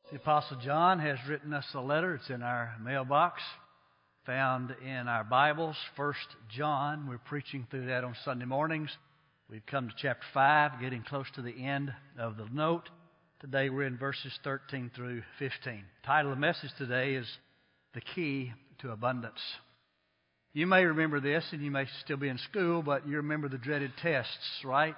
The Apostle John has written us a letter. It's in our mailbox, found in our Bibles, 1 John. We're preaching through that on Sunday mornings. We've come to chapter 5, getting close to the end of the note. Today we're in verses 13 through 15. The title of the message today is The Key to Abundance. You may remember this, and you may still be in school, but you remember the dreaded tests, right?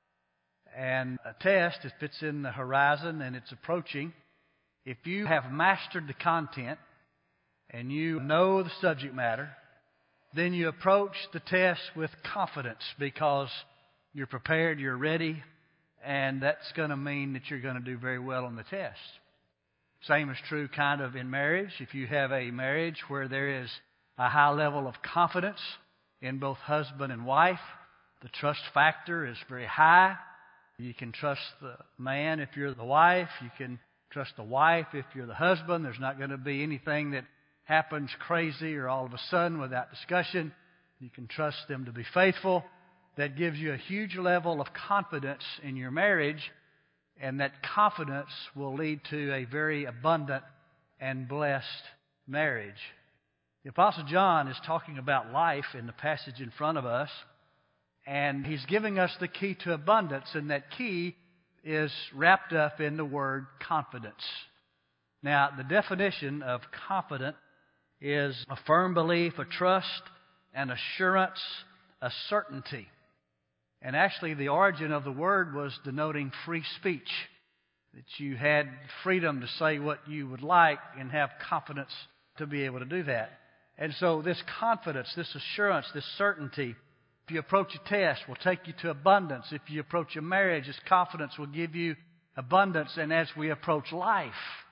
And a test, if it's in the horizon and it's approaching, if you have mastered the content and you know the subject matter, then you approach the test with confidence because you're prepared, you're ready, and that's going to mean that you're going to do very well on the test. Same is true kind of in marriage. If you have a marriage where there is a high level of confidence in both husband and wife, the trust factor is very high. You can trust the man if you're the wife. You can trust the wife if you're the husband. There's not going to be anything that happens crazy or all of a sudden without discussion. You can trust them to be faithful. That gives you a huge level of confidence in your marriage, and that confidence will lead to a very abundant and blessed marriage. The Apostle John is talking about life in the passage in front of us, and he's giving us the key to abundance, and that key is wrapped up in the word confidence. Now, the definition of confident is a firm belief, a trust, an assurance, a certainty. And actually, the origin of the word was denoting free speech, that you had freedom to say what you would like and have confidence to be able to do that. And so this confidence, this assurance, this certainty, if you approach a test, will take you to abundance. If you approach a marriage, this confidence will give you abundance. And as we approach life,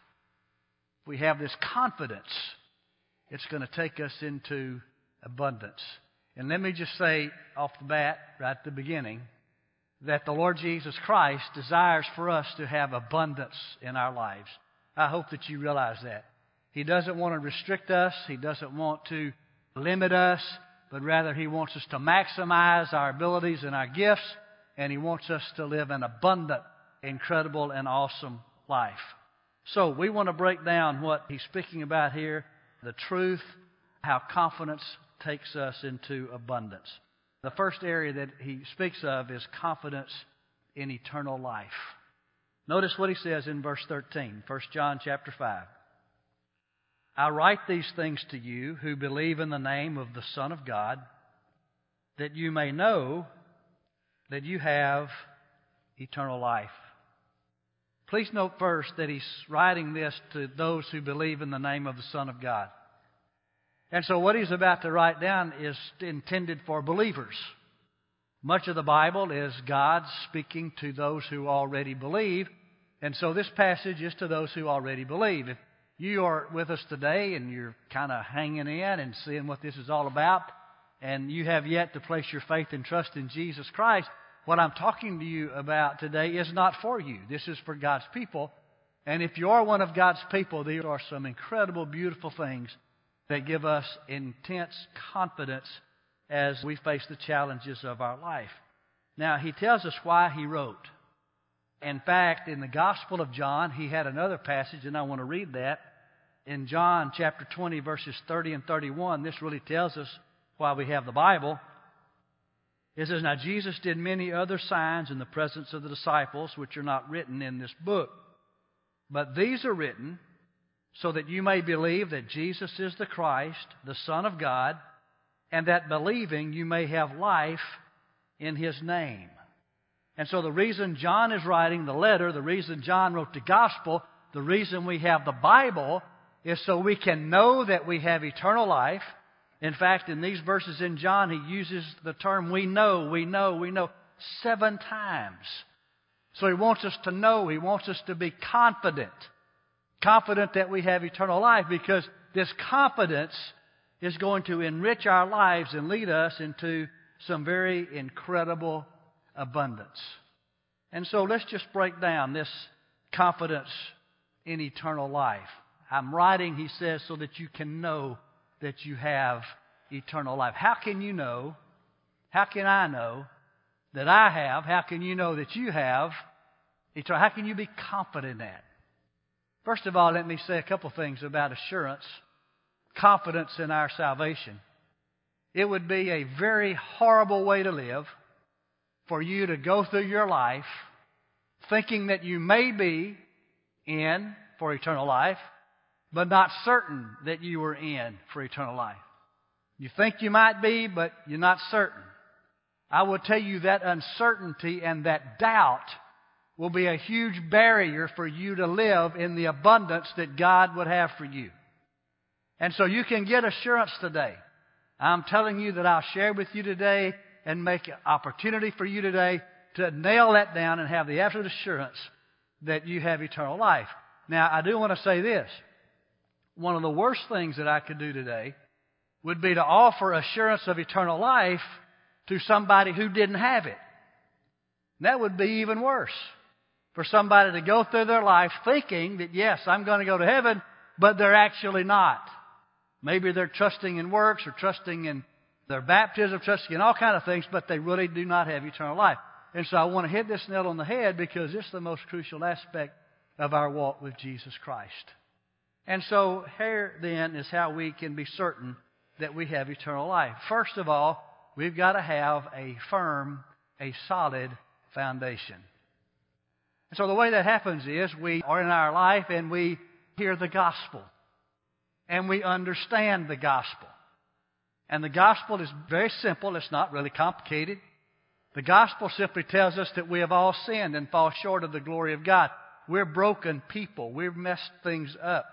we have this confidence. It's going to take us into abundance. And let me just say off the bat, right at the beginning, that the Lord Jesus Christ desires for us to have abundance in our lives. I hope that you realize that. He doesn't want to restrict us. He doesn't want to limit us. But rather He wants us to maximize our abilities and our gifts, and He wants us to live an abundant, incredible, and awesome life. So we want to break down what He's speaking about here, the truth, how confidence takes us into abundance. The first area that He speaks of is confidence in eternal life. Notice what He says in verse 13, 1 John chapter 5. I write these things to you who believe in the name of the Son of God, that you may know that you have eternal life. Please note first that he's writing this to those who believe in the name of the Son of God. And so what he's about to write down is intended for believers. Much of the Bible is God speaking to those who already believe, and so this passage is to those who already believe. If you are with us today and you're kind of hanging in and seeing what this is all about, and you have yet to place your faith and trust in Jesus Christ, what I'm talking to you about today is not for you. This is for God's people. And if you are one of God's people, there are some incredible, beautiful things that give us intense confidence as we face the challenges of our life. Now, he tells us why he wrote. In fact, in the Gospel of John, he had another passage, and I want to read that. In John chapter 20, verses 30 and 31, this really tells us why we have the Bible. It says, Now Jesus did many other signs in the presence of the disciples, which are not written in this book. But these are written so that you may believe that Jesus is the Christ, the Son of God, and that believing you may have life in His name. And so the reason John is writing the letter, the reason John wrote the gospel, the reason we have the Bible is so we can know that we have eternal life. In fact, in these verses in John, he uses the term we know 7 times. So he wants us to know, he wants us to be confident that we have eternal life, because this confidence is going to enrich our lives and lead us into some very incredible abundance. And so let's just break down this confidence in eternal life. I'm writing, he says, so that you can know that you have eternal life. How can you know? How can I know that I have? How can you know that you have eternal? How can you be confident in that? First of all, let me say a couple things about assurance, confidence in our salvation. It would be a very horrible way to live for you to go through your life thinking that you may be in for eternal life, but not certain that you are in for eternal life. You think you might be, but you're not certain. I will tell you that uncertainty and that doubt will be a huge barrier for you to live in the abundance that God would have for you. And so you can get assurance today. I'm telling you that I'll share with you today and make an opportunity for you today to nail that down and have the absolute assurance that you have eternal life. Now, I do want to say this. One of the worst things that I could do today would be to offer assurance of eternal life to somebody who didn't have it. That would be even worse. For somebody to go through their life thinking that, yes, I'm going to go to heaven, but they're actually not. Maybe they're trusting in works or trusting in their baptism, trusting in all kinds of things, but they really do not have eternal life. And so I want to hit this nail on the head because it's the most crucial aspect of our walk with Jesus Christ. And so here then is how we can be certain that we have eternal life. First of all, we've got to have a firm, a solid foundation. And so the way that happens is we are in our life and we hear the gospel. And we understand the gospel. And the gospel is very simple. It's not really complicated. The gospel simply tells us that we have all sinned and fall short of the glory of God. We're broken people. We've messed things up.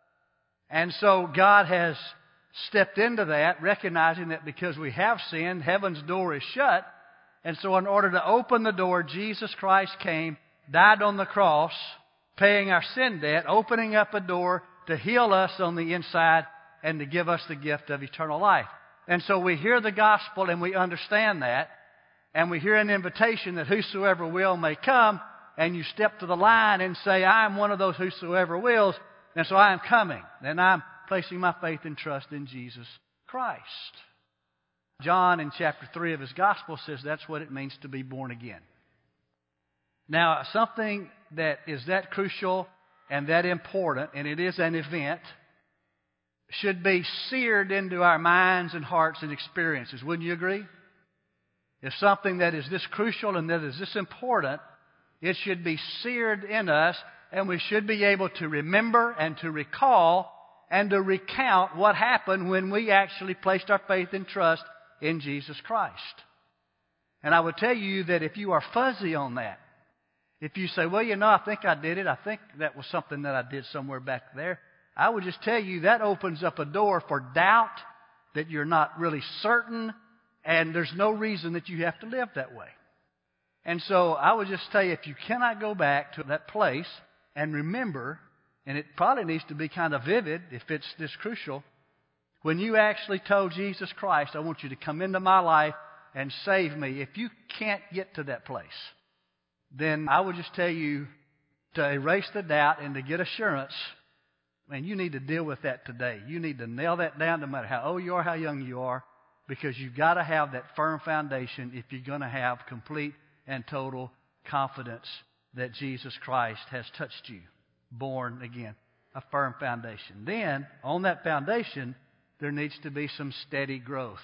And so God has stepped into that, recognizing that because we have sinned, heaven's door is shut. And so in order to open the door, Jesus Christ came, died on the cross, paying our sin debt, opening up a door to heal us on the inside and to give us the gift of eternal life. And so we hear the gospel and we understand that. And we hear an invitation that whosoever will may come. And you step to the line and say, I am one of those whosoever wills. And so I am coming. And I'm placing my faith and trust in Jesus Christ. John in chapter 3 of his gospel says that's what it means to be born again. Now, something that is that crucial and that important, and it is an event, should be seared into our minds and hearts and experiences. Wouldn't you agree? If something that is this crucial and that is this important, it should be seared in us, and we should be able to remember and to recall and to recount what happened when we actually placed our faith and trust in Jesus Christ. And I would tell you that if you are fuzzy on that, if you say, well, I think I did it. I think that was something that I did somewhere back there. I would just tell you that opens up a door for doubt, that you're not really certain, and there's no reason that you have to live that way. And so I would just tell you, if you cannot go back to that place and remember, and it probably needs to be kind of vivid if it's this crucial, when you actually told Jesus Christ, I want you to come into my life and save me. If you can't get to that place, then I would just tell you to erase the doubt and to get assurance. Man, you need to deal with that today. You need to nail that down no matter how old you are, how young you are, because you've got to have that firm foundation if you're going to have complete and total confidence that Jesus Christ has touched you, born again, a firm foundation. Then, on that foundation, there needs to be some steady growth.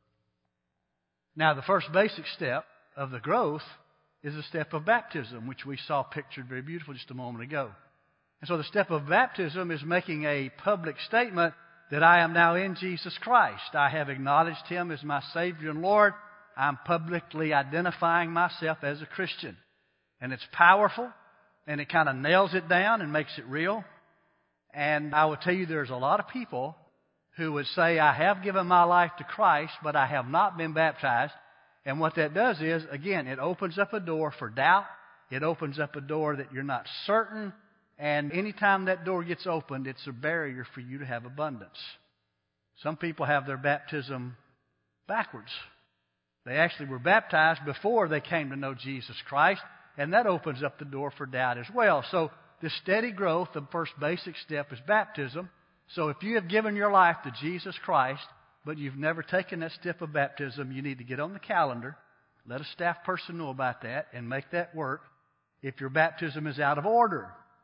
Now, the first basic step of the growth is the step of baptism, which we saw pictured very beautiful just a moment ago. And so the step of baptism is making a public statement that I am now in Jesus Christ. I have acknowledged Him as my Savior and Lord. I'm publicly identifying myself as a Christian. And it's powerful, and it kind of nails it down and makes it real. And I will tell you there's a lot of people who would say, I have given my life to Christ, but I have not been baptized. And what that does is, again, it opens up a door for doubt. It opens up a door that you're not certain. And anytime that door gets opened, it's a barrier for you to have abundance. Some people have their baptism backwards. They actually were baptized before they came to know Jesus Christ, and that opens up the door for doubt as well. So this steady growth, the first basic step is baptism. So if you have given your life to Jesus Christ, but you've never taken that step of baptism, you need to get on the calendar, let a staff person know about that, and make that work if your baptism is out of order.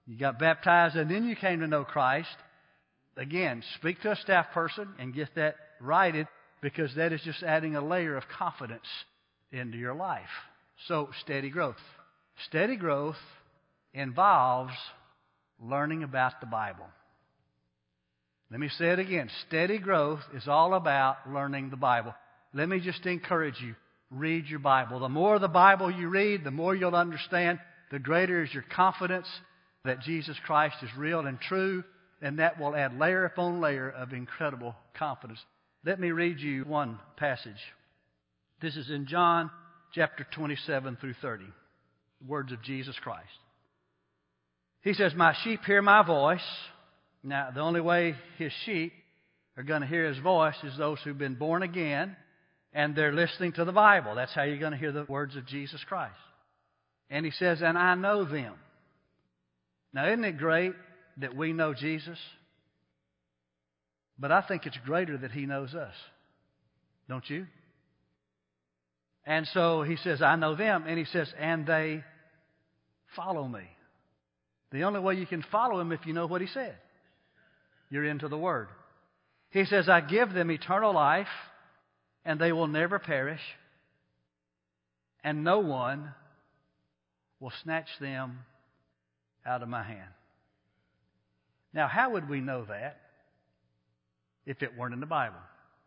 You got baptized and then you came to know Christ. Again, speak to a staff person and get that righted, because that is just adding a layer of confidence into your life. So, steady growth. Steady growth involves learning about the Bible. Let me say it again. Steady growth is all about learning the Bible. Let me just encourage you. Read your Bible. The more the Bible you read, the more you'll understand, the greater is your confidence that Jesus Christ is real and true, and that will add layer upon layer of incredible confidence. Let me read you one passage. This is in John chapter 27 through 30. The words of Jesus Christ. He says, "My sheep hear my voice." Now, the only way His sheep are going to hear His voice is those who've been born again and they're listening to the Bible. That's how you're going to hear the words of Jesus Christ. And He says, "And I know them." Now, isn't it great that we know Jesus? But I think it's greater that He knows us. Don't you? And so He says, "I know them." And He says, "And they follow me." The only way you can follow Him if you know what He said. You're into the Word. He says, "I give them eternal life, and they will never perish, and no one will snatch them out of my hand." Now, how would we know that if it weren't in the Bible?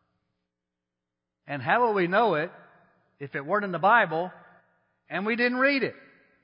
And how would we know it if it weren't in the Bible and we didn't read it?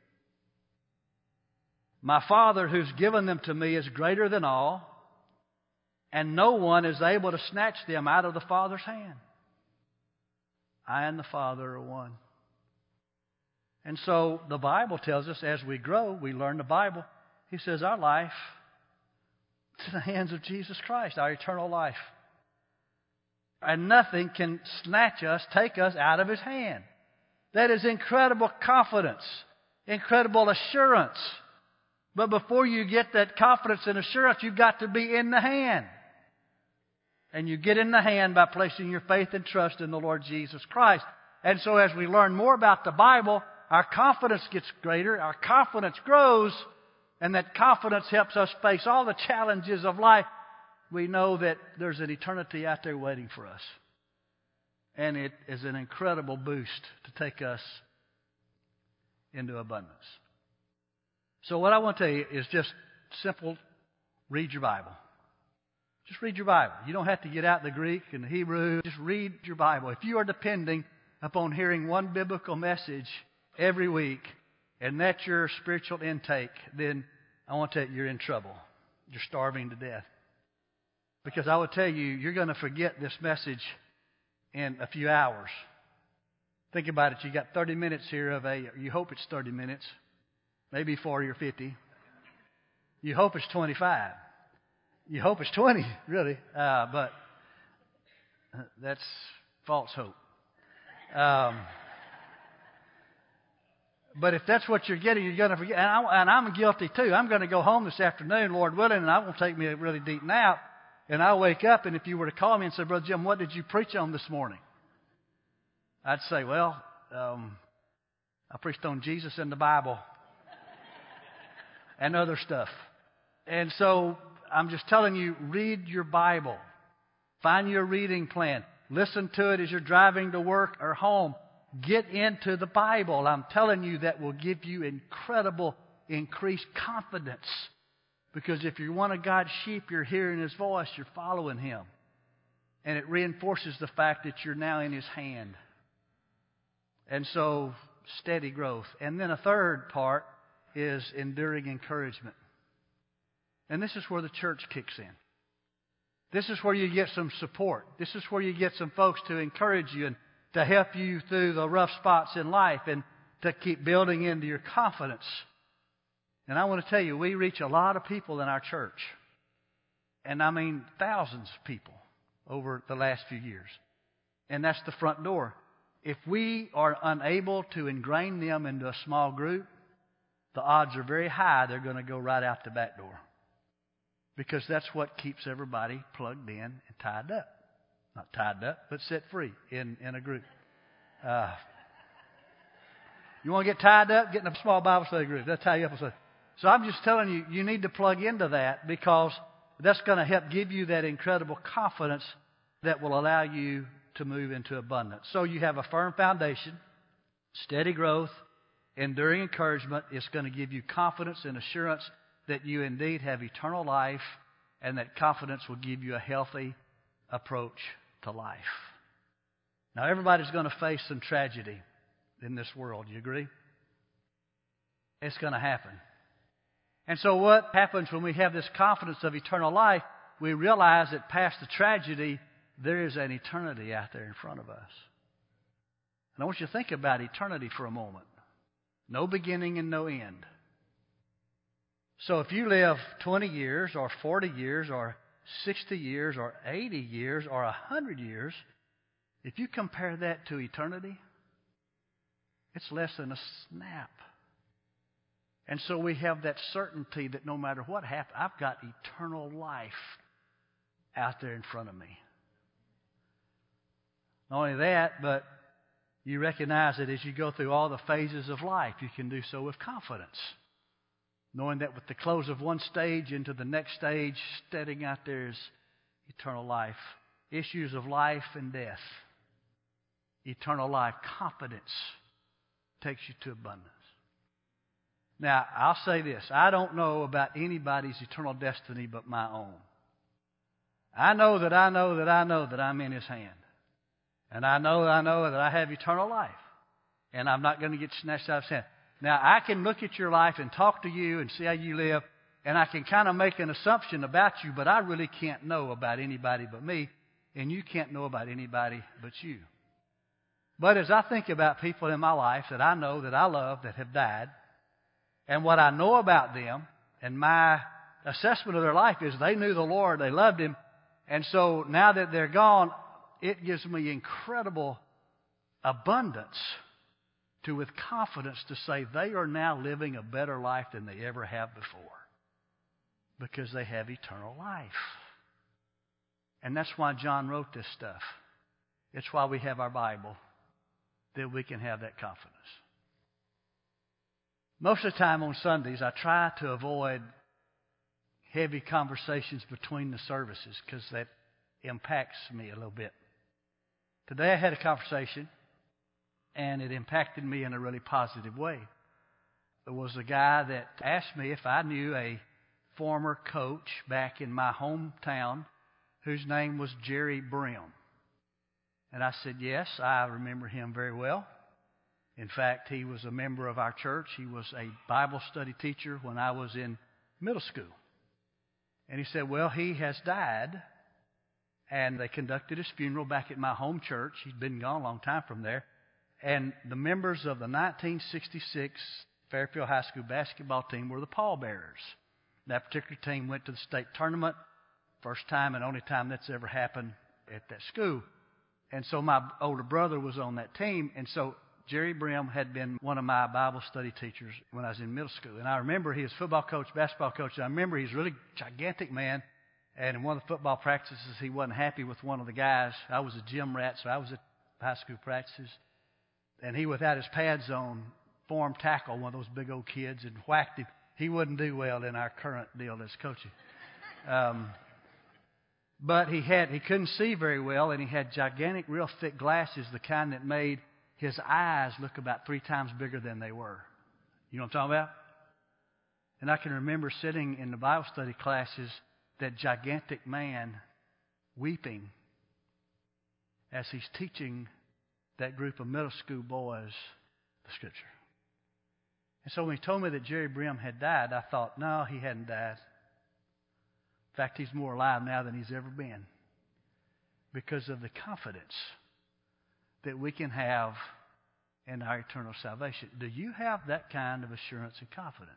"My Father who's given them to me is greater than all, and no one is able to snatch them out of the Father's hand. I and the Father are one." And so the Bible tells us as we grow, we learn the Bible. He says our life is in the hands of Jesus Christ, our eternal life. And nothing can snatch us, take us out of His hand. That is incredible confidence, incredible assurance. But before you get that confidence and assurance, you've got to be in the hand. And you get in the hand by placing your faith and trust in the Lord Jesus Christ. And so as we learn more about the Bible, our confidence gets greater, our confidence grows, and that confidence helps us face all the challenges of life. We know that there's an eternity out there waiting for us. And it is an incredible boost to take us into abundance. So what I want to tell you is just simple, read your Bible. Just read your Bible. You don't have to get out the Greek and the Hebrew. Just read your Bible. If you are depending upon hearing one biblical message every week, and that's your spiritual intake, then I want to tell you, you're in trouble. You're starving to death. Because I will tell you, you're going to forget this message in a few hours. Think about it. You got 30 minutes here you hope it's 30 minutes, maybe 40 or 50. You hope it's 25. You hope it's 20, really. But that's false hope. But if that's what you're getting, you're going to forget. And I'm guilty too. I'm going to go home this afternoon, Lord willing, and I won't take me a really deep nap. And I'll wake up, and if you were to call me and say, "Brother Jim, what did you preach on this morning?" I'd say, "Well, I preached on Jesus and the Bible and other stuff." And so I'm just telling you, read your Bible. Find your reading plan. Listen to it as you're driving to work or home. Get into the Bible. I'm telling you, that will give you incredible, increased confidence. Because if you're one of God's sheep, you're hearing His voice, you're following Him. And it reinforces the fact that you're now in His hand. And so, steady growth. And then a third part is enduring encouragement. And this is where the church kicks in. This is where you get some support. This is where you get some folks to encourage you and to help you through the rough spots in life and to keep building into your confidence. And I want to tell you, we reach a lot of people in our church. And I mean thousands of people over the last few years. And that's the front door. If we are unable to ingrain them into a small group, the odds are very high they're going to go right out the back door. Because that's what keeps everybody plugged in and tied up. Not tied up, but set free in a group. You want to get tied up? Get in a small Bible study group. That'll tie you up. So I'm just telling you, you need to plug into that because that's going to help give you that incredible confidence that will allow you to move into abundance. So you have a firm foundation, steady growth, enduring encouragement. It's going to give you confidence and assurance that you indeed have eternal life, and that confidence will give you a healthy approach to life. Now, everybody's going to face some tragedy in this world. You agree? It's going to happen. And so what happens when we have this confidence of eternal life, we realize that past the tragedy, there is an eternity out there in front of us. And I want you to think about eternity for a moment. No beginning and no end. So if you live 20 years or 40 years or 60 years or 80 years or 100 years, if you compare that to eternity, it's less than a snap. And so we have that certainty that no matter what happens, I've got eternal life out there in front of me. Not only that, but you recognize that as you go through all the phases of life, you can do so with confidence. Knowing that with the close of one stage into the next stage, steading out there is eternal life. Issues of life and death. Eternal life. Confidence takes you to abundance. Now, I'll say this. I don't know about anybody's eternal destiny but my own. I know that I'm in His hand. And I know that I have eternal life. And I'm not going to get snatched out of His hand. Now, I can look at your life and talk to you and see how you live, and I can kind of make an assumption about you, but I really can't know about anybody but me, and you can't know about anybody but you. But as I think about people in my life that I know, that I love, that have died, and what I know about them, and my assessment of their life is they knew the Lord, they loved Him, and so now that they're gone, it gives me incredible abundance to, with confidence, to say they are now living a better life than they ever have before because they have eternal life. And that's why John wrote this stuff. It's why we have our Bible, that we can have that confidence. Most of the time on Sundays, I try to avoid heavy conversations between the services because that impacts me a little bit. Today I had a conversation, and it impacted me in a really positive way. There was a guy that asked me if I knew a former coach back in my hometown whose name was Jerry Brim. And I said, yes, I remember him very well. In fact, he was a member of our church. He was a Bible study teacher when I was in middle school. And he said, well, he has died. And they conducted his funeral back at my home church. He'd been gone a long time from there. And the members of the 1966 Fairfield High School basketball team were the pallbearers. That particular team went to the state tournament. First time and only time that's ever happened at that school. And so my older brother was on that team. And so Jerry Brim had been one of my Bible study teachers when I was in middle school. And I remember he was football coach, basketball coach. And I remember he's a really gigantic man. And in one of the football practices, he wasn't happy with one of the guys. I was a gym rat, so I was at high school practices. And he, without his pads on, formed tackle one of those big old kids and whacked him. He wouldn't do well in our current deal as coaching. But he couldn't see very well, and he had gigantic, real thick glasses, the kind that made his eyes look about 3 times bigger than they were. You know what I'm talking about? And I can remember sitting in the Bible study classes, that gigantic man weeping as he's teaching that group of middle school boys the Scripture. And so when he told me that Jerry Brim had died, I thought, no, he hadn't died. In fact, he's more alive now than he's ever been because of the confidence that we can have in our eternal salvation. Do you have that kind of assurance and confidence?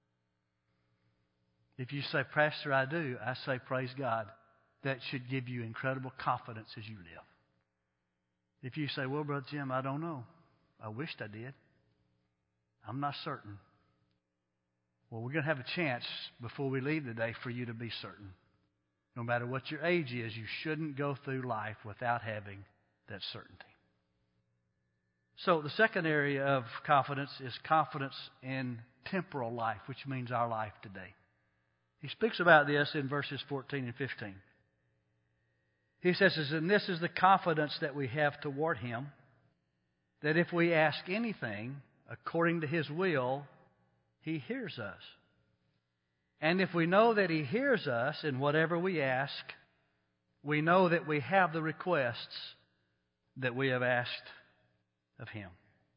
If you say, Pastor, I do, I say, praise God. That should give you incredible confidence as you live. If you say, well, Brother Jim, I don't know. I wished I did. I'm not certain. Well, we're going to have a chance before we leave today for you to be certain. No matter what your age is, you shouldn't go through life without having that certainty. So the second area of confidence is confidence in temporal life, which means our life today. He speaks about this in verses 14 and 15. He says, and this is the confidence that we have toward Him, that if we ask anything according to His will, He hears us. And if we know that He hears us in whatever we ask, we know that we have the requests that we have asked of Him.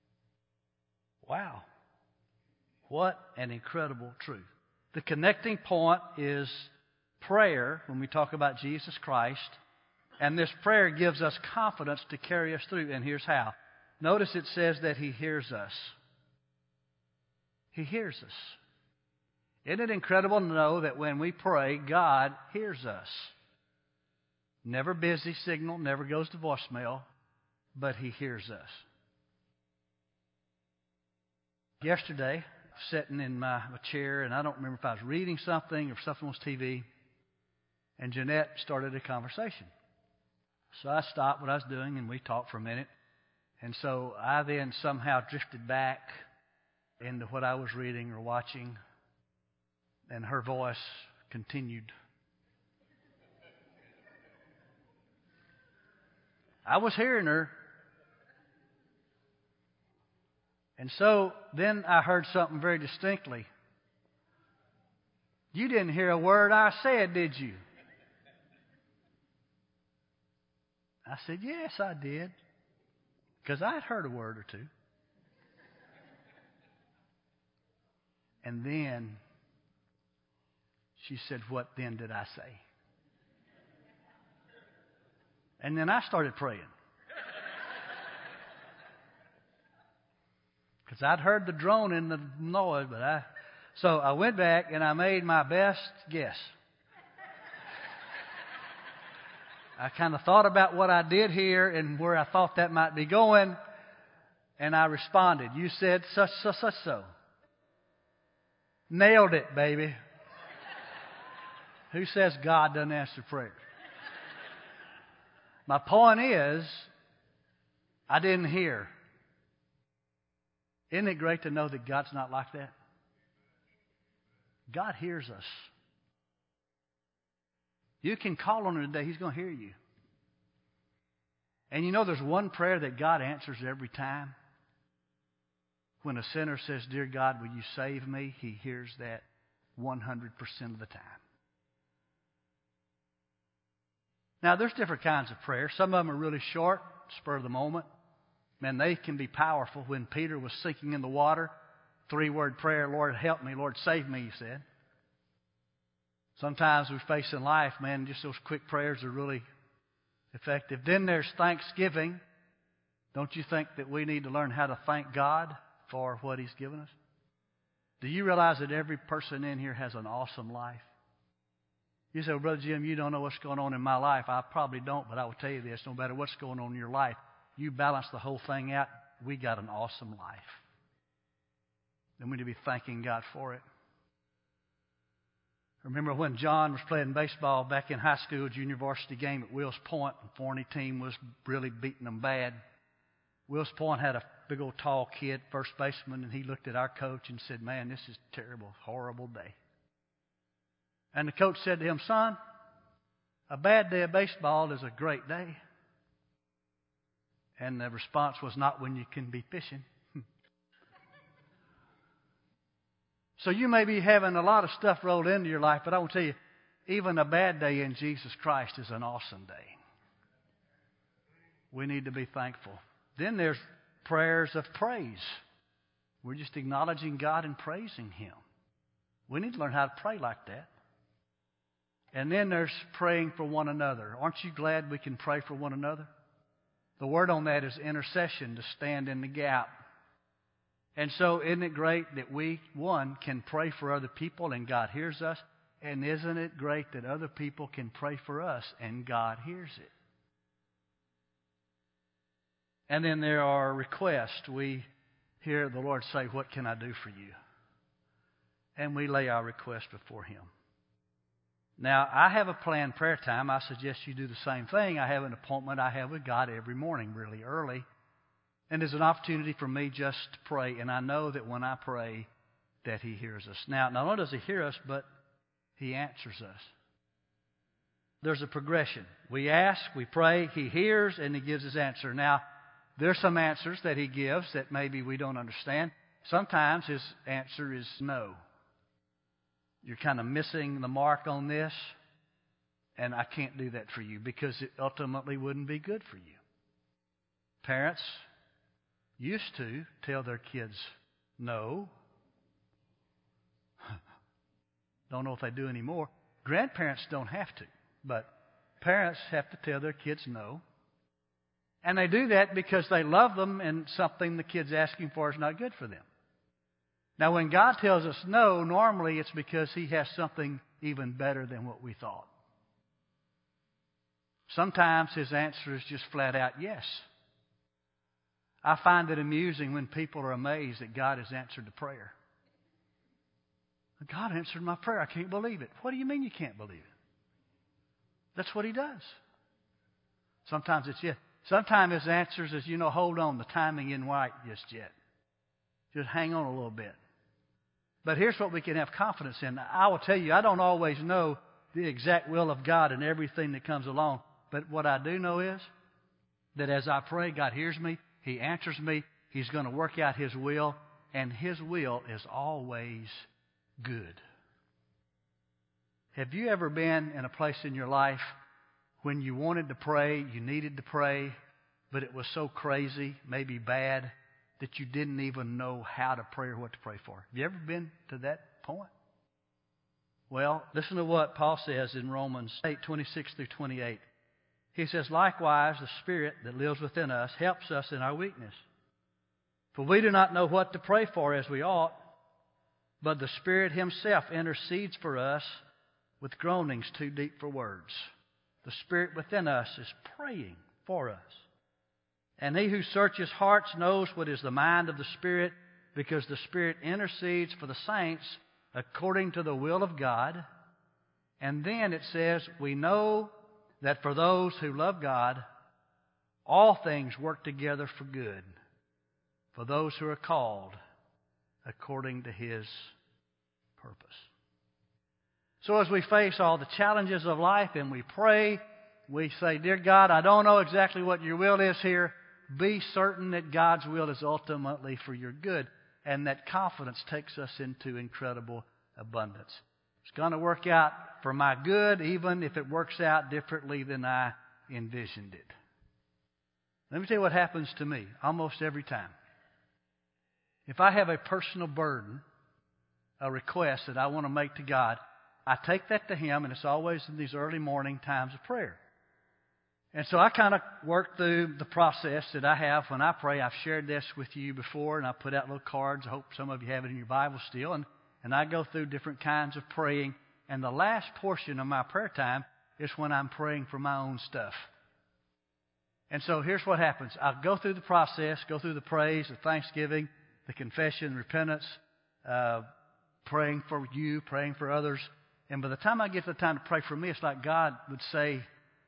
Wow. What an incredible truth. The connecting point is prayer when we talk about Jesus Christ. And this prayer gives us confidence to carry us through. And here's how. Notice it says that He hears us. He hears us. Isn't it incredible to know that when we pray, God hears us? Never busy signal, never goes to voicemail, but He hears us. Yesterday, sitting in my chair, and I don't remember if I was reading something or if something was TV, and Jeanette started a conversation. So I stopped what I was doing, and we talked for a minute. And so I then somehow drifted back into what I was reading or watching, and her voice continued. I was hearing her. And so then I heard something very distinctly. You didn't hear a word I said, did you? I said, yes, I did. Because I'd heard a word or two. And then she said, what then did I say? And then I started praying. Because I'd heard the drone and the noise, so I went back and I made my best guess. I kind of thought about what I did here and where I thought that might be going, and I responded. You said such, such, such, so. Nailed it, baby. Who says God doesn't answer prayer? My point is, I didn't hear. Isn't it great to know that God's not like that? God hears us. You can call on Him today. He's going to hear you. And you know there's one prayer that God answers every time. When a sinner says, Dear God, will you save me? He hears that 100% of the time. Now, there's different kinds of prayers. Some of them are really short, spur of the moment. Man, they can be powerful. When Peter was sinking in the water, 3-word prayer, Lord, help me, Lord, save me, he said. Sometimes we face in life, man, just those quick prayers are really effective. Then there's thanksgiving. Don't you think that we need to learn how to thank God for what He's given us? Do you realize that every person in here has an awesome life? You say, well, Brother Jim, you don't know what's going on in my life. I probably don't, but I will tell you this. No matter what's going on in your life, you balance the whole thing out, we got an awesome life. And we need to be thanking God for it. Remember when John was playing baseball back in high school, junior varsity game at Wills Point, and Forney team was really beating them bad. Wills Point had a big old tall kid, first baseman, and he looked at our coach and said, man, this is a terrible, horrible day. And the coach said to him, son, a bad day of baseball is a great day. And the response was, not when you can be fishing. So you may be having a lot of stuff rolled into your life, but I will tell you, even a bad day in Jesus Christ is an awesome day. We need to be thankful. Then there's prayers of praise. We're just acknowledging God and praising Him. We need to learn how to pray like that. And then there's praying for one another. Aren't you glad we can pray for one another? The word on that is intercession, to stand in the gap. And so isn't it great that we, one, can pray for other people and God hears us? And isn't it great that other people can pray for us and God hears it? And then there are requests. We hear the Lord say, what can I do for you? And we lay our request before Him. Now, I have a planned prayer time. I suggest you do the same thing. I have an appointment I have with God every morning, really early. And there's an opportunity for me just to pray. And I know that when I pray, that He hears us. Now, not only does He hear us, but He answers us. There's a progression. We ask, we pray, He hears, and He gives His answer. Now, there's some answers that He gives that maybe we don't understand. Sometimes His answer is no. You're kind of missing the mark on this, and I can't do that for you because it ultimately wouldn't be good for you. Parents used to tell their kids no. Don't know if they do anymore. Grandparents don't have to, but parents have to tell their kids no. And they do that because they love them and something the kid's asking for is not good for them. Now, when God tells us no, normally it's because He has something even better than what we thought. Sometimes His answer is just flat out yes. I find it amusing when people are amazed that God has answered the prayer. God answered my prayer. I can't believe it. What do you mean you can't believe it? That's what He does. Sometimes it's yes. Sometimes His answers is, hold on, the timing isn't right just yet. Just hang on a little bit. But here's what we can have confidence in. I will tell you, I don't always know the exact will of God and everything that comes along. But what I do know is that as I pray, God hears me. He answers me. He's going to work out His will. And His will is always good. Have you ever been in a place in your life when you wanted to pray, you needed to pray, but it was so crazy, maybe bad, that you didn't even know how to pray or what to pray for? Have you ever been to that point? Well, listen to what Paul says in Romans 8:26 through 28. He says, likewise, the Spirit that lives within us helps us in our weakness. For we do not know what to pray for as we ought, but the Spirit Himself intercedes for us with groanings too deep for words. The Spirit within us is praying for us. And He who searches hearts knows what is the mind of the Spirit, because the Spirit intercedes for the saints according to the will of God. And then it says, we know that for those who love God, all things work together for good, for those who are called according to His purpose. So as we face all the challenges of life and we pray, we say, dear God, I don't know exactly what your will is here. Be certain that God's will is ultimately for your good. And that confidence takes us into incredible abundance. It's going to work out for my good, even if it works out differently than I envisioned it. Let me tell you what happens to me almost every time. If I have a personal burden, a request that I want to make to God, I take that to Him, and it's always in these early morning times of prayer. And so I kind of work through the process that I have when I pray. I've shared this with you before, and I put out little cards. I hope some of you have it in your Bible still. And I go through different kinds of praying. And the last portion of my prayer time is when I'm praying for my own stuff. And so here's what happens. I go through the process, go through the praise, the thanksgiving, the confession, repentance, praying for you, praying for others. And by the time I get to the time to pray for me, it's like God would say,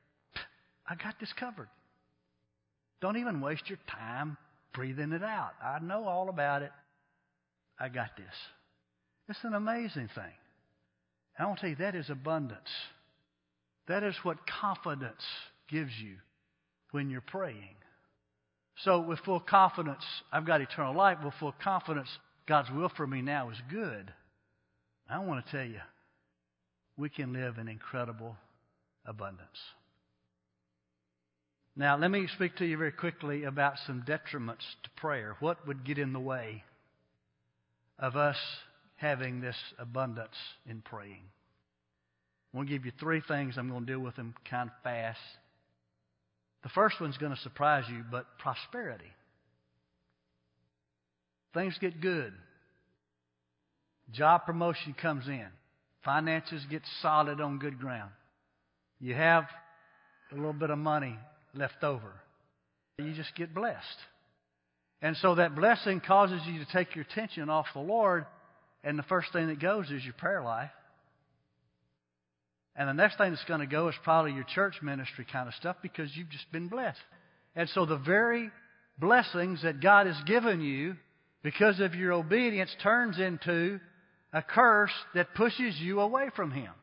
I got this covered. Don't even waste your time breathing it out. I know all about it. I got this. It's an amazing thing. I want to tell you, that is abundance. That is what confidence gives you when you're praying. So with full confidence, I've got eternal life. With full confidence, God's will for me now is good. I want to tell you, we can live in incredible abundance. Now, let me speak to you very quickly about some detriments to prayer. What would get in the way of us having this abundance in praying? I'm going to give you three things. I'm going to deal with them kind of fast. The first one's going to surprise you, but prosperity. Things get good. Job promotion comes in. Finances get solid on good ground. You have a little bit of money left over. You just get blessed. And so that blessing causes you to take your attention off the Lord, and the first thing that goes is your prayer life. And the next thing that's going to go is probably your church ministry kind of stuff, because you've just been blessed. And so the very blessings that God has given you because of your obedience, turns into a curse that pushes you away from Him.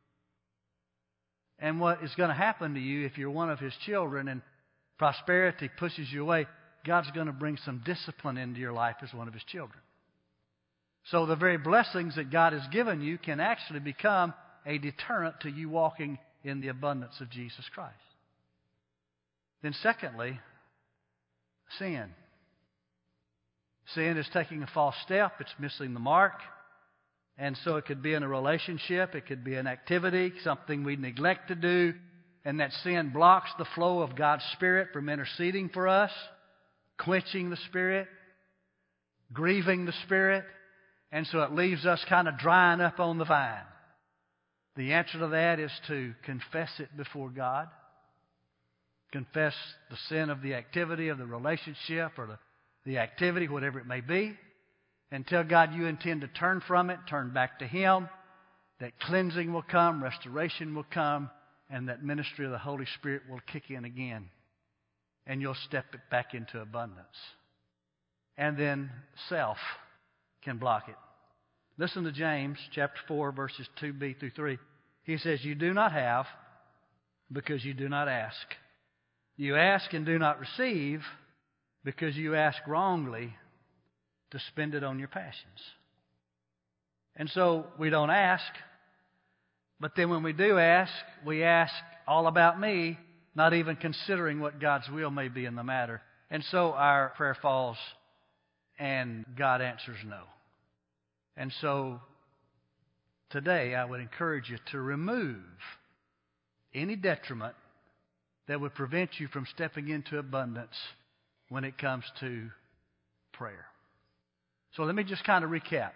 And what is going to happen to you if you're one of His children and prosperity pushes you away, God's going to bring some discipline into your life as one of His children. So the very blessings that God has given you can actually become a deterrent to you walking in the abundance of Jesus Christ. Then secondly, sin. Sin is taking a false step. It's missing the mark. And so it could be in a relationship. It could be an activity, something we neglect to do. And that sin blocks the flow of God's Spirit from interceding for us, quenching the Spirit, grieving the Spirit. And so it leaves us kind of drying up on the vine. The answer to that is to confess it before God. Confess the sin of the activity, of the relationship, or the activity, whatever it may be. And tell God you intend to turn from it, turn back to Him. That cleansing will come, restoration will come, and that ministry of the Holy Spirit will kick in again. And you'll step it back into abundance. And then self can block it. Listen to James chapter 4, verses 2b through 3. He says, "You do not have because you do not ask. You ask and do not receive because you ask wrongly to spend it on your passions." And so we don't ask, but then when we do ask, we ask all about me, not even considering what God's will may be in the matter. And so our prayer falls and God answers no. And so today I would encourage you to remove any detriment that would prevent you from stepping into abundance when it comes to prayer. So let me just kind of recap.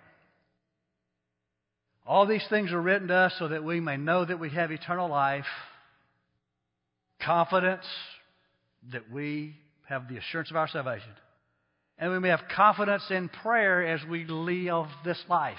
All these things are written to us so that we may know that we have eternal life, confidence that we have the assurance of our salvation, and we may have confidence in prayer as we live this life.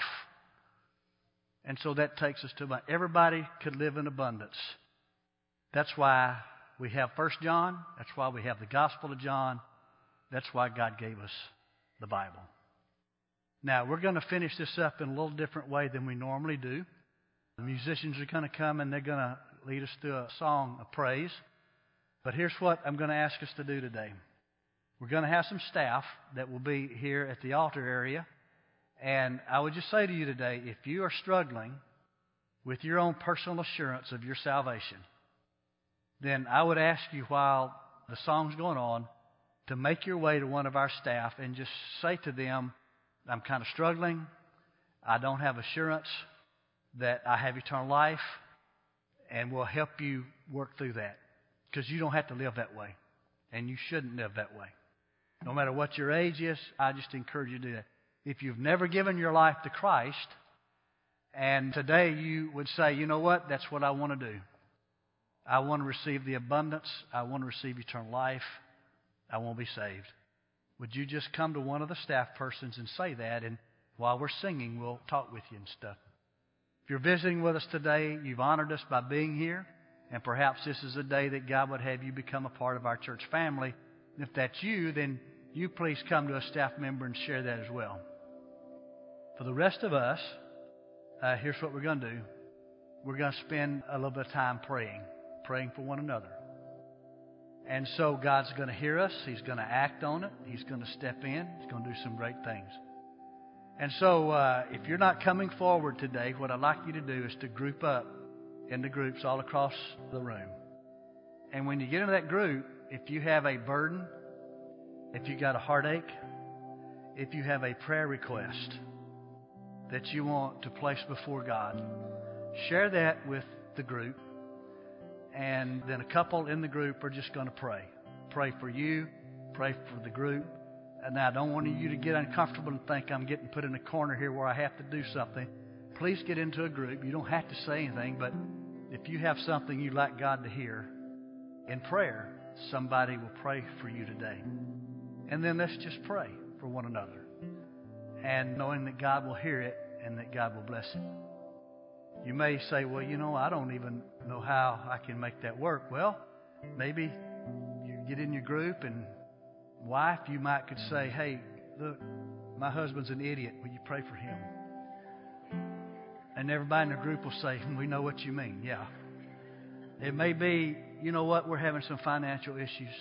And so that takes us to everybody could live in abundance. That's why we have 1 John. That's why we have the Gospel of John. That's why God gave us the Bible. Now, we're going to finish this up in a little different way than we normally do. The musicians are going to come and they're going to lead us through a song of praise. But here's what I'm going to ask us to do today. We're going to have some staff that will be here at the altar area. And I would just say to you today, if you are struggling with your own personal assurance of your salvation, then I would ask you while the song's going on to make your way to one of our staff and just say to them, I'm kind of struggling. I don't have assurance that I have eternal life, and we'll help you work through that because you don't have to live that way, and you shouldn't live that way. No matter what your age is, I just encourage you to do that. If you've never given your life to Christ, and today you would say, you know what, that's what I want to do. I want to receive the abundance. I want to receive eternal life. I want to be saved. Would you just come to one of the staff persons and say that, and while we're singing, we'll talk with you and stuff. If you're visiting with us today, you've honored us by being here, and perhaps this is a day that God would have you become a part of our church family. And if that's you, then you please come to a staff member and share that as well. For the rest of us, here's what we're going to do. We're going to spend a little bit of time praying for one another. And so God's going to hear us. He's going to act on it. He's going to step in. He's going to do some great things. And so if you're not coming forward today, what I'd like you to do is to group up into groups all across the room. And when you get into that group, if you have a burden, if you got a heartache, if you have a prayer request that you want to place before God, share that with the group. And then a couple in the group are just going to pray. Pray for you. Pray for the group. And I don't want you to get uncomfortable and think I'm getting put in a corner here where I have to do something. Please get into a group. You don't have to say anything, but if you have something you'd like God to hear in prayer, somebody will pray for you today. And then let's just pray for one another. And knowing that God will hear it and that God will bless it. You may say, well, I don't even know how I can make that work. Well, maybe you get in your group and wife, you might could say, hey, look, my husband's an idiot. Will you pray for him? And everybody in the group will say, we know what you mean. Yeah. It may be, you know what, we're having some financial issues.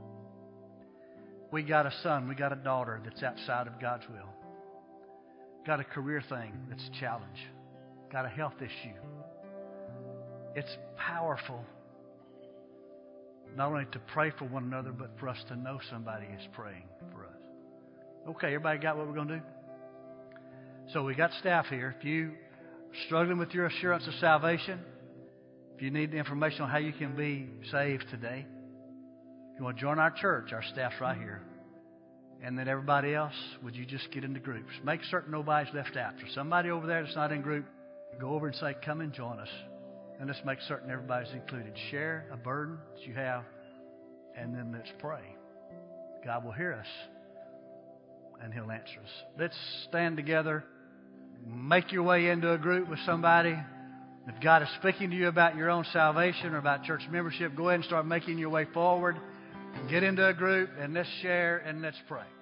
We got a son, we got a daughter that's outside of God's will. Got a career thing that's a challenge. Got a health issue. It's powerful not only to pray for one another, but for us to know somebody is praying for us. Okay, everybody got what we're going to do? So we got staff here. If you are struggling with your assurance of salvation, if you need the information on how you can be saved today, if you want to join our church, our staff's right here. And then everybody else, would you just get into groups? Make certain nobody's left out. So somebody over there that's not in group, go over and say, come and join us. And let's make certain everybody's included. Share a burden that you have, and then let's pray. God will hear us, and He'll answer us. Let's stand together. Make your way into a group with somebody. If God is speaking to you about your own salvation or about church membership, go ahead and start making your way forward. Get into a group, and let's share, and let's pray.